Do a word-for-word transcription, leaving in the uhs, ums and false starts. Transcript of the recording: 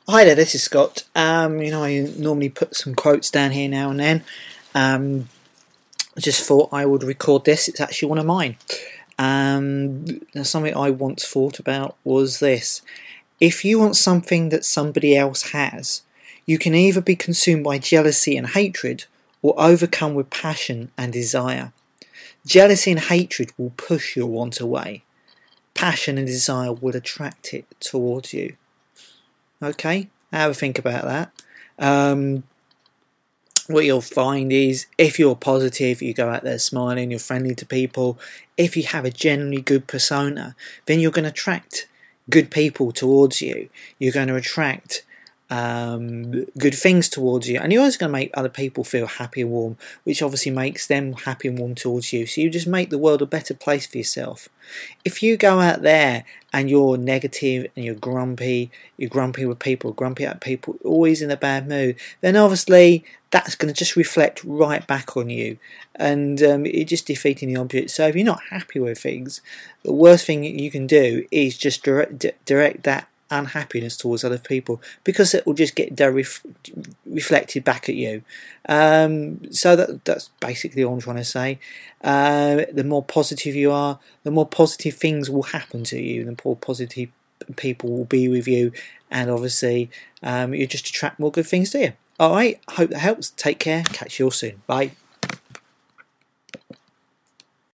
Hi there, this is Scott. Um, you know, I normally put some quotes down here now and then. Um, I just thought I would record this. It's actually one of mine. Um, something I once thought about was this. If you want something that somebody else has, you can either be consumed by jealousy and hatred or overcome with passion and desire. Jealousy and hatred will push your want away. Passion and desire will attract it towards you. Okay, have a think about that. Um, what you'll find is if you're positive, you go out there smiling, you're friendly to people, if you have a generally good persona, then you're going to attract good people towards you. You're going to attract um, good things towards you, and you're also going to make other people feel happy and warm, which obviously makes them happy and warm towards you. So you just make the world a better place for yourself. If you go out there and you're negative and you're grumpy, you're grumpy with people, grumpy at people, always in a bad mood, then obviously that's going to just reflect right back on you, and um, you're just defeating the object. So if you're not happy with things, the worst thing you can do is just direct, direct that unhappiness towards other people, because it will just get ref- reflected back at you. Um, so that that's basically all I'm trying to say. Uh, the more positive you are, the more positive things will happen to you, the more positive people will be with you, and obviously um, you just attract more good things to you. Alright, hope that helps. Take care, catch you all soon. Bye.